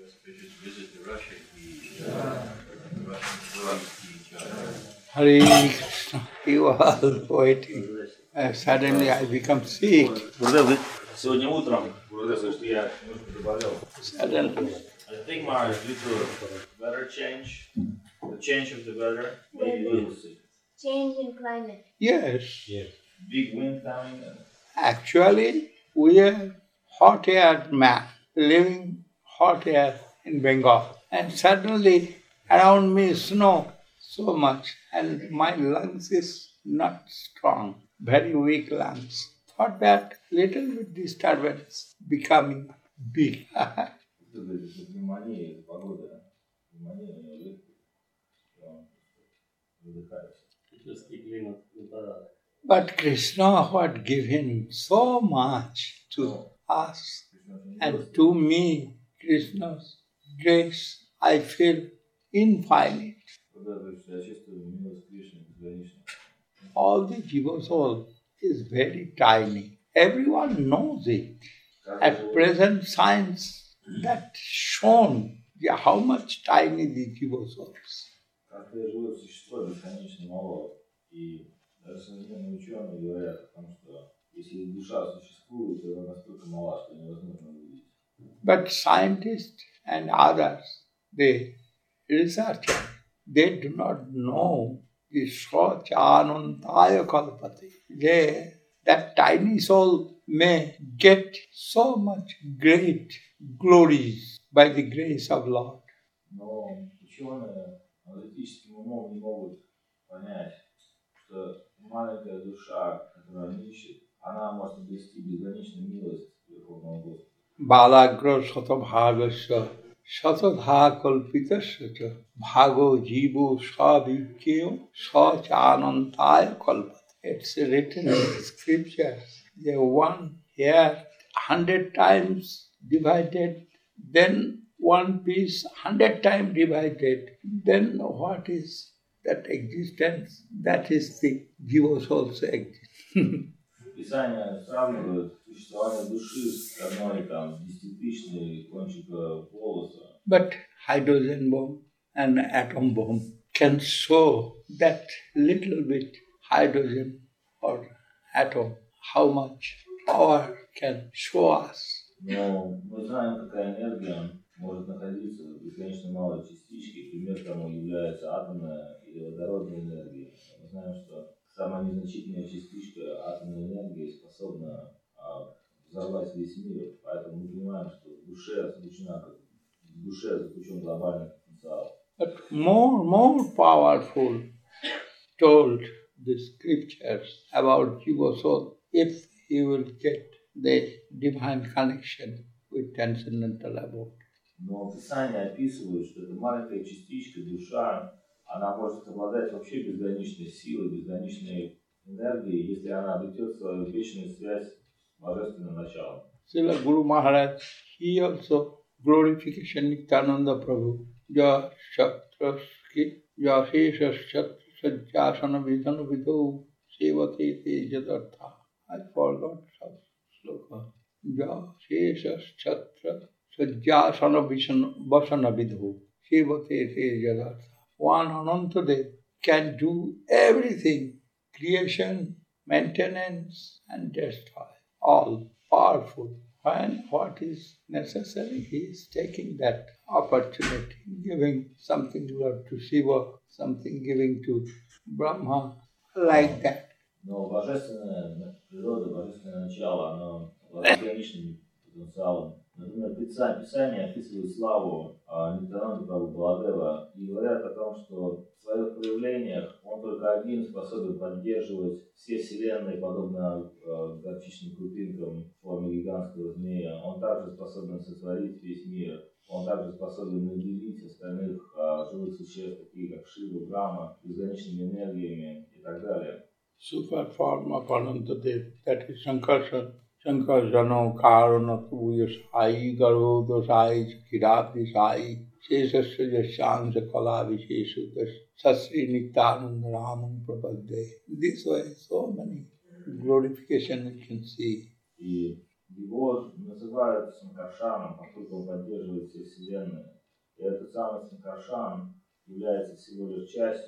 auspicious visit to Russia, the Russians wrote each other. Hare Krishna. He was waiting. Suddenly I become sick. Сегодня утром, что я немножко заболел. Suddenly. I think Mara, due to weather change, the change of the weather, maybe a little sick. Change in climate. Yes. Big wind coming. Actually, we are hot air man, living hot air in Bengal. And suddenly around me snow so much and my lungs is not strong, very weak lungs. For that little bit disturbance becoming big. But Krishna had given so much to us and to me, Krishna's grace, I feel infinite. All the Jiva soul is very tiny. Everyone knows it. At present, science that shown how much tiny the Jiva souls. Каждое живое существо бесконечно мало, и даже современные ученые говорят о том, что если душа существует, то она настолько мала, что невозможно увидеть. But scientists and others, they researchers, they do not know the Srachanantaya Kalpati. That tiny soul may get so much great glories by the grace of Lord. Но ученые аналитическим умом не могут понять, что маленькая душа, которую они ищут, она может обрести безграничную милость Верховного Господа. Balagro satabhagasya satadha kalpitasya cha bhago jivo savikyo sachanantaya kalpati. It's written in the scriptures. The one hair 100 times divided, then one piece 100 times divided. Then what is that existence? That is the Jiva soul's existence. Писания сравнивают существование души с одной десятитысячной кончика волоса. But hydrogen bomb and atom bomb can show that little bit hydrogen or atom, how much power can show us. Но мы знаем, какая энергия может находиться в бесконечно малой частичке. Пример тому является атомная или водородная энергия. Мы знаем, что самая незначительная частичка атомной энергии способна взорвать весь мир. Поэтому мы понимаем, что в душе заключен глобальный потенциал. But more powerful told the scriptures about Jiva soul if he will get the divine connection with transcendental abode. Но Писания описывают, что эта маленькая частичка, душа, она может обладать вообще безграничной силой, безграничной энергией, если она обретет свою вечную связь с божественным началом. Srila Guru Maharaj, he also glorification Nityananda Prabhu, Ja Shatraski, Ja Shesha Shatra Sajjasana Vidhana Vidhu Sevate Te Jadartha. I forgot some sloka. Ja Shesha Shatra Sajjasana Vasana Vidhu Sevate Te Jadartha. One Anantadev can do everything, creation, maintenance and destroy, all powerful. When what is necessary, he is taking that opportunity, giving something to Shiva, something giving to Brahma, like that. Но божественная природа, божественное начало, оно обладает безграничным потенциалом. Например, Писание описывает славу Нитянанды Прабху Баладева и говорят о том, что в своих проявлениях он только один способен поддерживать все вселенные, подобно горчичным крупинкам в форме гигантского змея. Он также способен сотворить весь мир. Он также способен наделить остальных живых существ, такие как Шива, Брахма, безграничными энергиями и так далее. Super form of Anantadev, that is Sankarsana. Sankarsano karana tuya sai garodo sai kirabhi sai shesasya jasyansa kala visheshu sasri nityananda ramam prapadde. This way, so many glorification you can see. И Его называют Санкаршаном, поскольку он поддерживает все вселенные. И этот самый Санкаршан является всего лишь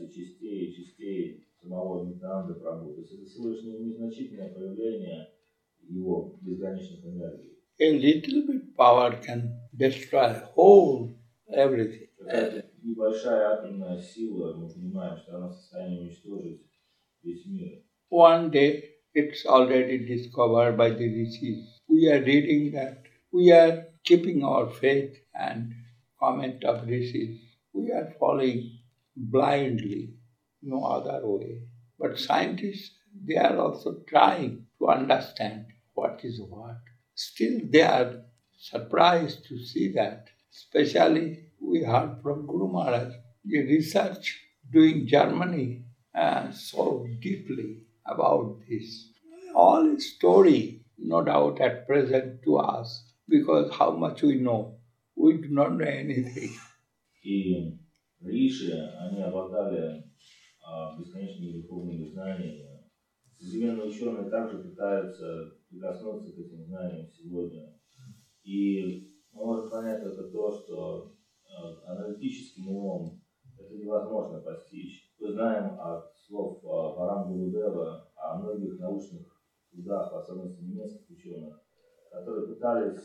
частей самого Нитянанды Прабху. То есть это всего лишь незначительное проявление его безграничных энергий. A little bit power can destroy whole everything. Какая-то небольшая атомная сила, мы понимаем, что она в состоянии уничтожить весь мир. One day, it's already discovered by the rishis. We are reading that. We are keeping our faith and comment of rishis. We are following blindly, no other way. But scientists, they are also trying to understand what is what. Still, they are surprised to see that. Especially, we heard from Guru Maharaj, the research doing Germany so deeply about this. All is story, no doubt, at present to us, because how much we know, we do not know anything. И риши, они обладали бесконечными духовными знаниями. Современные ученые также пытаются прикоснуться к этим знаниям сегодня. И мы можем понять это то, что аналитическим умом это невозможно постичь. Мы знаем от слов Парам Гурудева о многих научных трудах, в особенности немецких ученых, которые пытались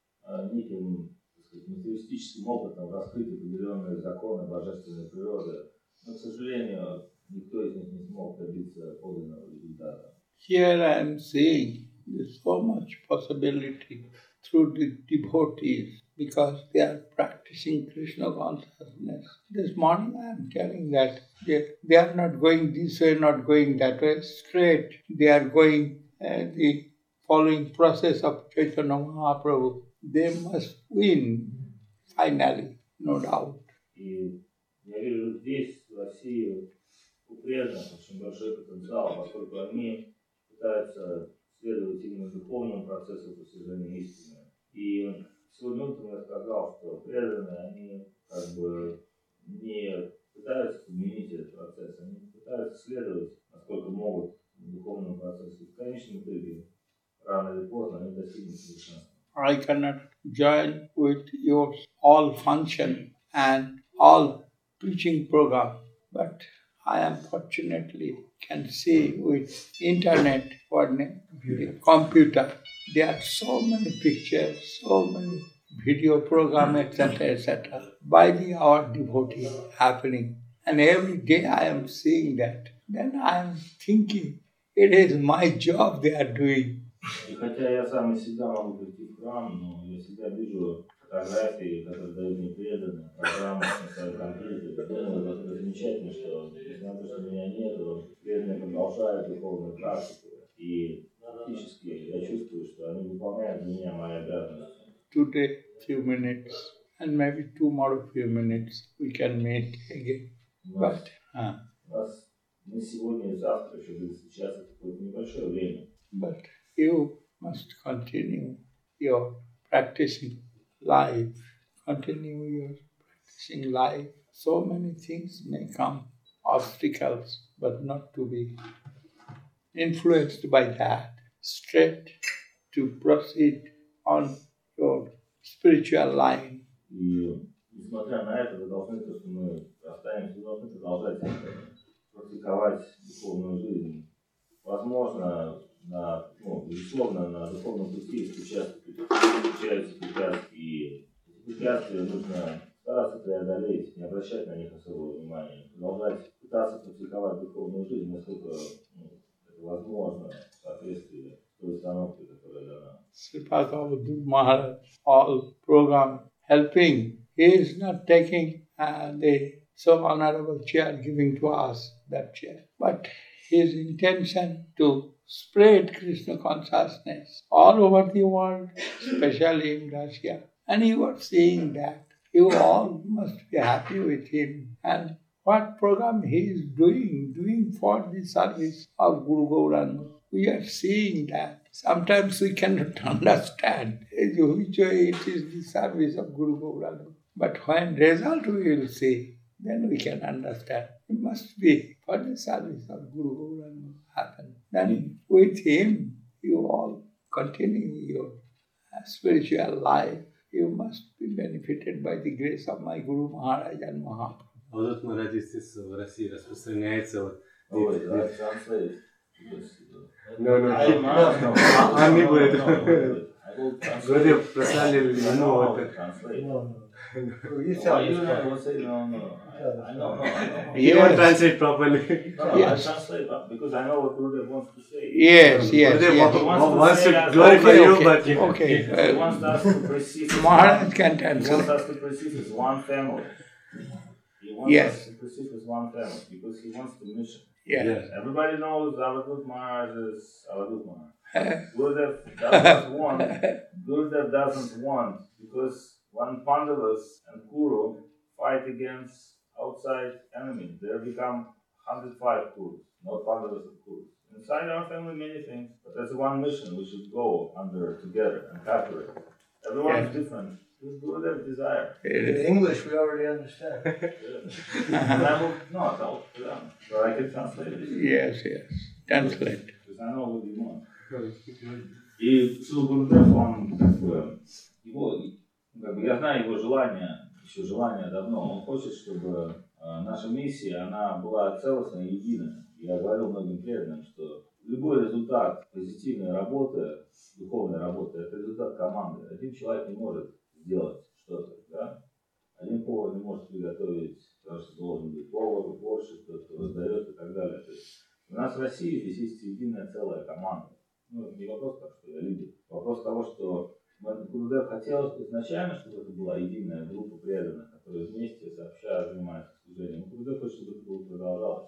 неким, так сказать, материалистическим опытом раскрыть определенные законы божественной природы. Но, к сожалению, никто из них не смог добиться подлинного результата. Here I am saying there's so much possibility through the devotees because they are practicing Krishna consciousness. This morning I am telling that they are not going this way, not going that way, straight. They are going the following process of Chaitanya Mahaprabhu. They must win finally, no doubt. И я вижу здесь, в России, у преданных очень большой потенциал, поскольку они пытаются следовать именно духовному процессу постижения истины. И сегодня утром я сказал, что преданные, они как бы не пытаются подменить этот процесс, они пытаются следовать, насколько могут, духовному процессу. В конечном итоге, рано или поздно, они достигнут совершенства. I cannot join with your all function and all preaching program, but I unfortunately can see with internet or computer, there are so many pictures, so many video program, etc. by our devotee happening. And every day I am seeing that. Then I am thinking, it is my job they are doing. И хотя я сам из себя могу прийти в храм, но я всегда вижу фотографии, которые дают мне преданные, программы на своем компьютере. Думаю, это замечательно, что несмотря на то, что меня нету, преданные продолжают духовную практику. И фактически я чувствую, что они выполняют для меня мои обязанности. Today, few minutes, and maybe tomorrow few minutes, we can meet again. But, Мы сегодня и завтра еще будем встречаться какое-то небольшое время. But you must continue your practicing life. Continue your practicing life. So many things may come, obstacles, but not to be influenced by that. Straight to proceed on your spiritual line. И несмотря на это, вы должны, то, что мы расстанемся, вы должны продолжать практиковать духовную жизнь. Возможно, безусловно, на духовном пути встречаются препятствия, и эти препятствия нужно стараться преодолеть, не обращать на них особого внимания, продолжать пытаться практиковать духовную жизнь, насколько это возможно в соответствии с той установкой, которая дана. Sripad Guru Maharaj, all program helping, he is not taking the so honorable chair giving to us, that chair, but his intention to spread Krishna consciousness all over the world, especially in Russia. And you are seeing that. You all must be happy with him. And what program he is doing for the service of Guru Gauranga. We are seeing that. Sometimes we cannot understand which way it is the service of Guru Gauranga. But when result we will see, then we can understand. It must be for the service of Guru Gauranga happen. Then with him, you all continue your spiritual life, you must be benefited by the grace of my Guru Maharaj and Mahaprabhu. Вот Махарадж здесь в России распространяется вот. Oh, wait, I translate. No, I он не будет. will translate. Вроде прослали I ему know how это. to translate. You Why tell you this not part. will say no? I know. He won't translate properly. No, Yes. I translate because I know what Gurudev wants to say. Yes. Gurudev wants to say glorify Okay, you, okay, but okay. He wants us to perceive as Maharaj can He wants translate. us to perceive as one family. He wants Yes. us to perceive as one family because he wants the mission. Yes. Everybody knows Avadut Maharaj is Avadut Maharaj. Uh, Gurudev doesn't want because when Pandavas and Kuru fight against outside enemies, there become 105 Kurus, not Pandavas and Kurus. Inside our family, many things, but there's one mission we should go under together and calculate. Everyone is different. This is Gurudev's desire. In English, we already understand. And I will not, I'll so I can translate it. Yes. Translate. Because I know what you want. И Шрила Гурудев, он как бы, я знаю его желание, еще желание давно. Он хочет, чтобы наша миссия, она была целостная и единая. Я говорил многим преданным, что любой результат позитивной работы, духовной работы, это результат команды. Один человек не может сделать что-то, да? Один повар не может приготовить, потому что должен быть повар, уборщик, тот, кто раздает и так далее. То есть у нас в России здесь есть единая целая команда. Ну, не вопрос так, что я лидер. Вопрос того, что Гурудев хотел изначально, чтобы это была единая группа преданных, которые вместе сообща занимаются служением. Гурудев хочет, чтобы это было продолжалось.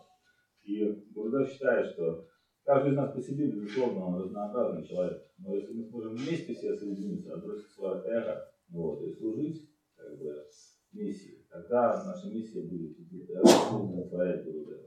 И Гурудев считает, что каждый из нас по себе, безусловно, он разнообразный человек. Но если мы сможем вместе все соединиться, отбросить свое эго, вот, и служить как бы миссии, тогда наша миссия будет удовлетворять Гурудева.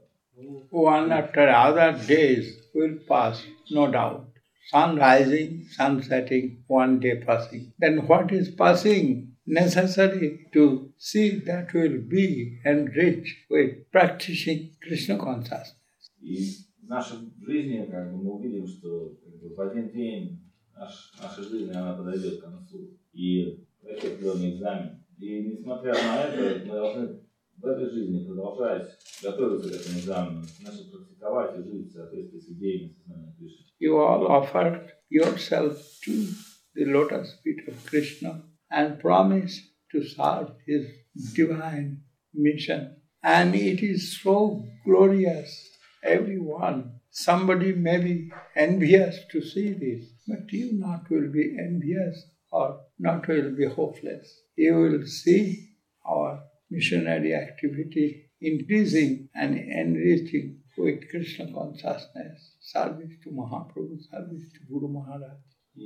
One after other days will pass, no doubt. Sun rising, sun setting, one day passing. Then what is passing? Necessary to see that will be enriched with practicing Krishna consciousness. И в нашей жизни как бы, мы увидим, что как бы, в один день наша жизнь она подойдет к концу. И это определенный экзамен. И несмотря на это, мы должны в этой жизни продолжать готовиться к этому экзамену, значит практиковать и жить в соответствии с идеями сознания Кришны. You all offered yourself to the lotus feet of Krishna and promised to serve his divine mission. And it is so glorious. Everyone, somebody may be envious to see this, but you not will be envious or not will be hopeless. You will see our missionary activity increasing and enriching with Krishna consciousness, service to Mahaprabhu, service to Guru Maharaj.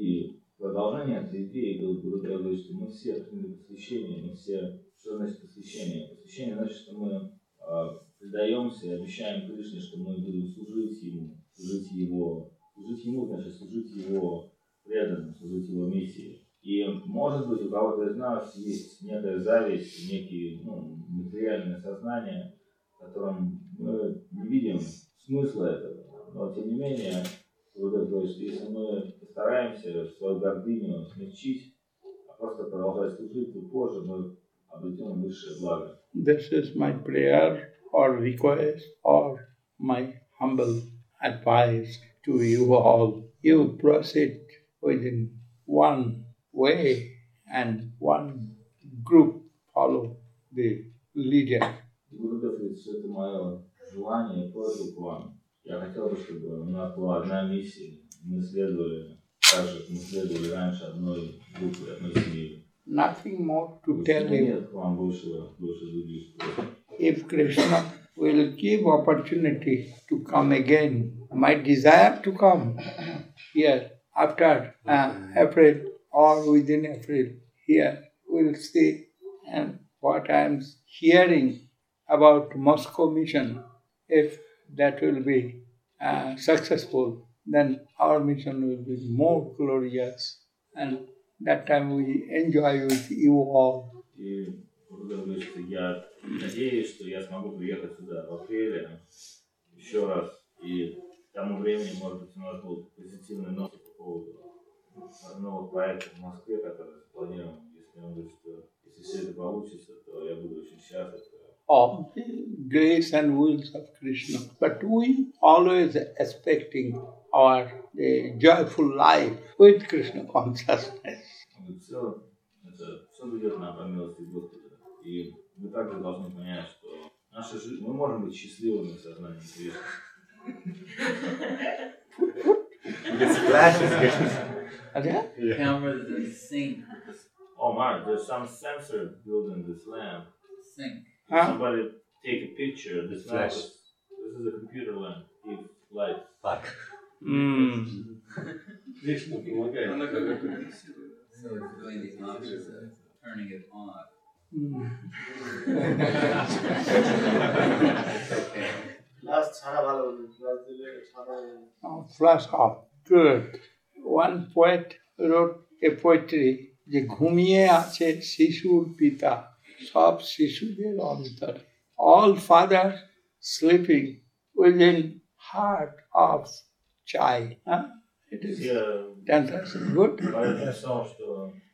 И продолжение этой идеи был Гурудев говорит, что мы все приняли посвящение, мы все, что значит посвящение? Посвящение значит, что мы предаемся и обещаем Кришне, что мы будем служить Ему, служить Ему, значит служить Его преданным, служить Его миссии. И может быть у кого-то из нас есть некая зависть, некие материальное сознание, в котором мы не видим смысла этого. Но тем не менее, Гурудев говорит, что если мы постараемся свою гордыню смягчить, а просто продолжать служить, то позже мы обретем высшее благо. This is my prayer or request or my humble advice to you all. You proceed within one way and one group follow the leader. Гурудев говорит, что это мое желание и просьба к вам. Я хотел бы, чтобы у нас была одна миссия. Мы следовали так же, как мы следовали раньше одной группе, одной семьи. Nothing more to tell you. Нет к вам больше других. If Krishna will give opportunity to come again, my desire to come here after April or within April, here we'll see and what I am hearing about Moscow mission. If that will be successful, then our mission will be more glorious, and that time we enjoy with you all. И говорит, что я надеюсь, что я смогу приехать сюда в апреле еще раз. И к тому времени, может быть, у нас будут позитивные ноты по поводу нового проекта в Москве, который планируем. Если он говорит, что если все это получится, то я буду очень счастлив. Of the grace and wills of Krishna. But we always expecting our joyful life with Krishna consciousness. Все ведет нам по милости Господа. И мы также должны понять, что наша жизнь, мы можем быть счастливыми в сознании Кришны. Cameras that sync. Oh my, there's some sensor built in this lamp. Sync. Huh? Somebody take a picture. This lamp is, this is a computer lamp. Give light. Так. Кришна помогает. So it's doing the opposite, turning it on. Last ছাড়া ভালো হতো last দিলে ছাড়া Flash off. Good. One poet wrote a poetry যে ঘুমিয়ে আছে শিশুর পিতা সব শিশুদের অন্তরে. All fathers sleeping within heart of child. Huh? It is fantastic. Good. Поэт написал, что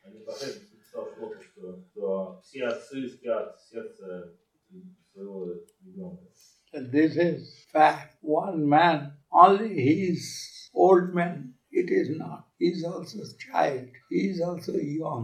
все отцы спят в сердце своего ребенка. This is fact. One man, only he is old man. It is not. He is also child. He is also young.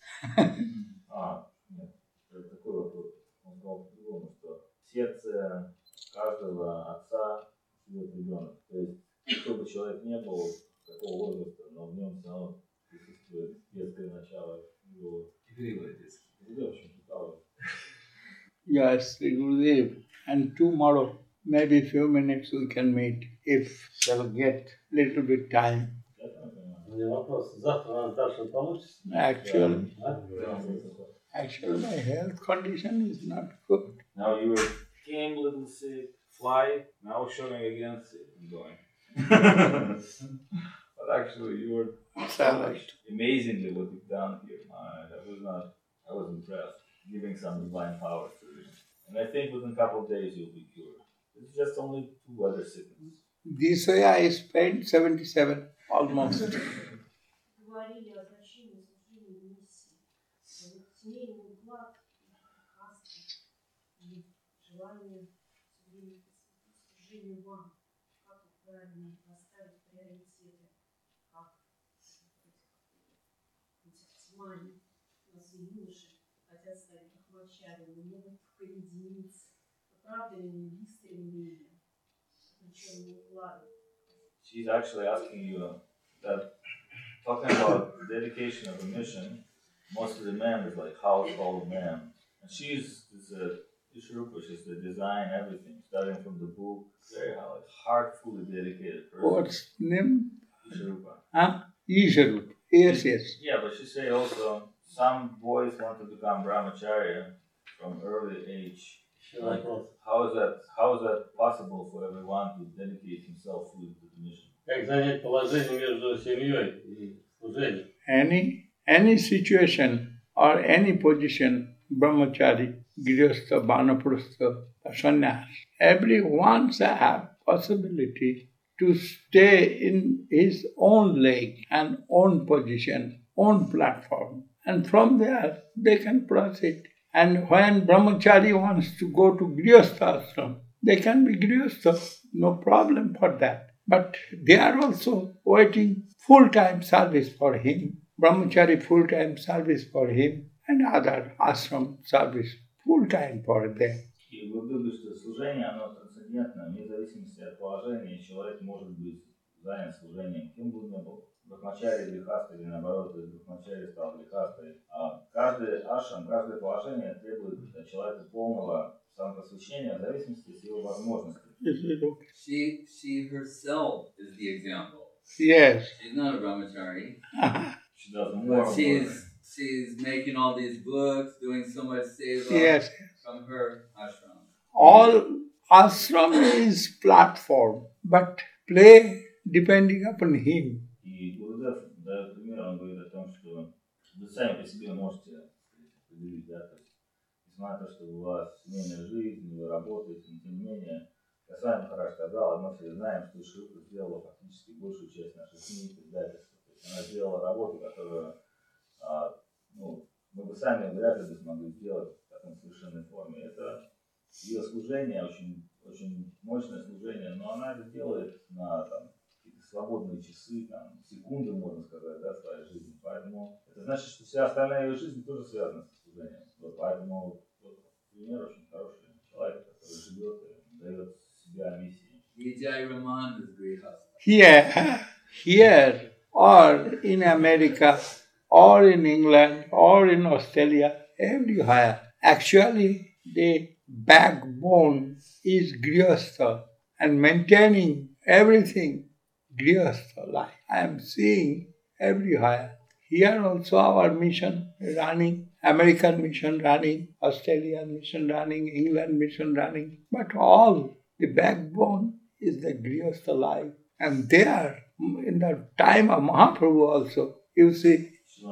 Нет, это такой вопрос. Он сказал по-другому, что в сердце каждого отца живет ребенок. То есть, кто бы человек не был, какого возраста, но в нем все равно присутствует детское начало его. Игривое детство. В общем, правда. Yes, Gurudev. And tomorrow, maybe few minutes we can meet if shall get little bit time. У меня вопрос. Завтра у нас дальше получится? Actually, my health condition is not good. Now you came a little sick, fly, now showing again sick and going. But actually you were so much amazingly what you've done here. I was impressed, giving some divine powers to you. And I think within a couple of days you'll be cured. It's just only 2 other sickness. This way I spent 77 almost. Говорили о значении служения миссии. Семейный уклад, касты и желание служения вам. Как правильно расставить приоритеты, как максимально у нас юноши хотят стать брахмачарями, могут присоединиться. Правда ли стремление? Причем уклады. She's actually asking you that, talking about dedication of a mission, most of the men is like household men. And she's Ishrupa, she's the design, everything, starting from the book, very like heartfully dedicated person. What's name? Ishrupa. Huh? Isharup. Yes, yes. Yeah, but she said also some boys want to become brahmacharya from early age. Like, how is that possible for everyone to dedicate himself fully to the mission? Как занять положение между семьей и служением? Any situation or any position, brahmachari, grihastha, vanaprastha, sannyas, everyone have possibility to stay in his own leg and own position, own platform. And from there, they can proceed. And when brahmachari wants to go to grihastha ashram, they can be grihastha, no problem for that. But they are also waiting full-time service for him, brahmachari full-time service for him, and other ashram service full-time for them. И вы говорите, что служение, оно трансцендентно, вне зависимости от положения, человек может быть занят служением, кем бы он ни был. Брахмачари, грехастой, или наоборот, из брахмачари стал грехастой. Каждый ашрам, каждое положение требует от человека полного самопросвещения в зависимости от его возможностей. She herself is the example. Yes. She's not a brahmachari. She does more. But she's making all these books, doing so much seva Yes. from her ashram. All ashram is platform, but play depending upon him. И Гурудев дает пример, он говорит о том, что вы сами по себе можете определить, да, то есть, несмотря на то, что у вас семейная жизнь, вы работаете, но тем не менее, я с вами хорошо сказал, мы все знаем, что Шрипа сделала фактически большую часть наших книг, издательств. она сделала работу, которую мы бы сами вряд ли бы смогли сделать в такой совершенной форме. Это ее служение, очень, очень мощное служение, но она это делает на какие-то свободные часы, секунды, можно сказать, да, своей жизни. Поэтому это значит, что вся остальная ее жизнь тоже связана с служением. Поэтому пример очень хороший человек, который живет и дает себя миссии. Vijay Raman is Grihastha. Here, or in America, or in England, or in Australia, everywhere, actually the backbone is Grihastha and maintaining everything Grihastha life. I am seeing everywhere. Here also our mission running, American mission running, Australian mission running, England mission running, but all the backbone is the Grihastha life. And there, in the time of Mahaprabhu also, you see,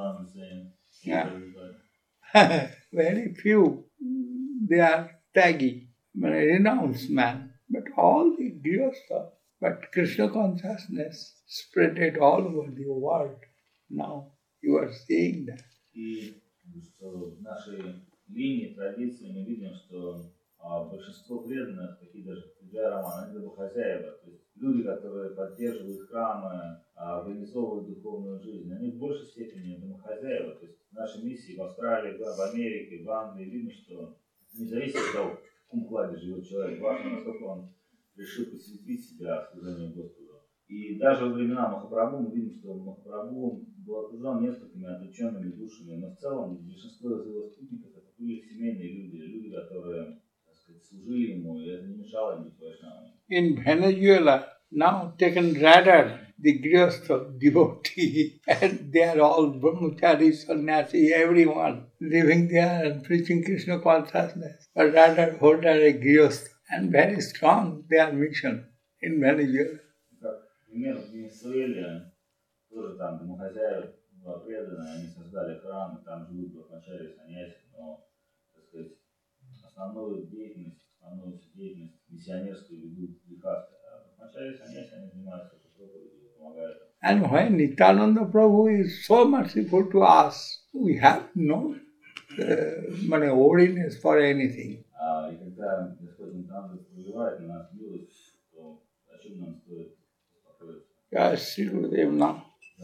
very few, they are taggy, renounced man, but all the Grihastha, but Krishna consciousness spread it all over the world. Now you are seeing that. И что в нашей линии, традиции мы видим, что большинство преданных, такие даже Виджай Раман, они домохозяева, то есть люди, которые поддерживают храмы, организовывают духовную жизнь, они в большей степени домохозяева. То есть в нашей миссии в Австралии, в Америке, в Англии видно, что не зависит от того, в каком кладе живет человек, важно, насколько он решил посвятить себя служению Господу. И даже во времена Махапрабху мы видим, что Махапрабху был окружен несколькими отвлеченными душами, но в целом большинство из его спутников это были семейные люди, люди, которые, так сказать, служили ему, и это не мешало им быть вайшнавами. In Venezuela, now taken rather the Grihastha devotee, and they are all brahmachari, sannyasi, everyone living there and preaching Krishna consciousness, but rather hold a Grihastha, and very strong their mission in Venezuela. Например, в Венесуэле тоже там домохозяева была предана, они создали храм, и там живут брахмачари, саньяси, но, так сказать, основную деятельность миссионерскую ведут грихасты. А брахмачари, саньяси, они занимаются проповедью, помогают. And when Nityananda Prabhu is so merciful to us, we have no worriness for anything. И когда Господь Нитянанда проявляет на нас милость, то о чем нам стоит? Yes, Sri Gurudev now.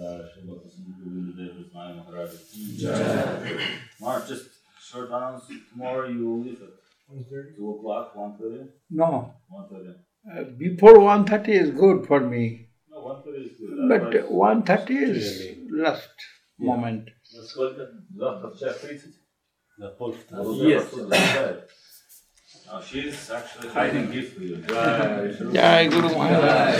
Mark, just short announce, tomorrow you will leave at 2 o'clock, 1:30? No. 1:30. Before 1:30 is good for me. No, 1:30 is good. But 1:30 is last moment. Насколько? Завтра в час 30? На полчаса. Yes. Oh, she's actually hiding gift for you. Jai Guru Maharaj.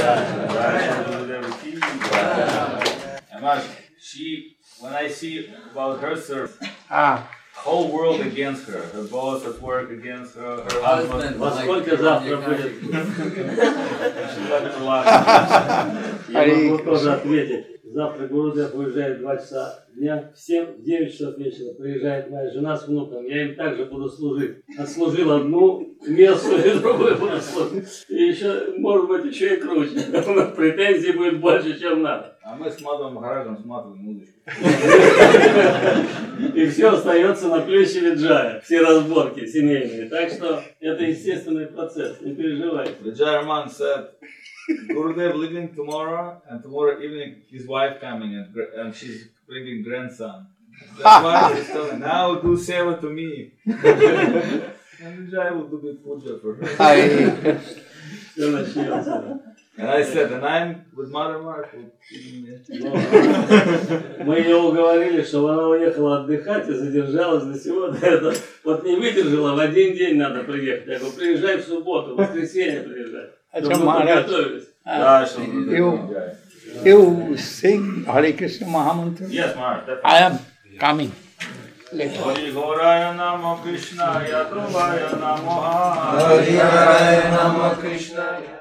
And when I see about her service, Ah. whole world against her. Her boss at work against her. Her Husband. Во сколько завтра будет? Я могу тоже ответить. Завтра Гурудев уезжает в 2 часа дня, в 9 часов вечера приезжает моя жена с внуком. Я им также буду служить. Отслужил одну месту и другую буду служить. И еще, может быть, еще и круче. Претензий будет больше, чем надо. А мы с Мадхавом Махараджем сматываем удочку. И все остается на плюсе Виджая. Все разборки семейные. Так что это естественный процесс. Не переживайте. Vijay Raman said, Gurudev leaving tomorrow, and tomorrow evening his wife coming, and she's bringing grandson. That's why he's telling, now do seva to me. And Vijay will do the puja for her. Все начнется. And I said, and I'm with Mother Mark. Мы ее уговорили, чтобы она уехала отдыхать и задержалась до сегодня. Вот не выдержала, в один день надо приехать. Я говорю, приезжай в субботу, в воскресенье приезжай. Чтобы мы подготовились. You sing Hare Krishna Mahamantra? Yes, Maharaj, definitely. I am coming later. Hari Goraya Namo Krishna Yadovaya Namo Hari Goraya Namo Krishna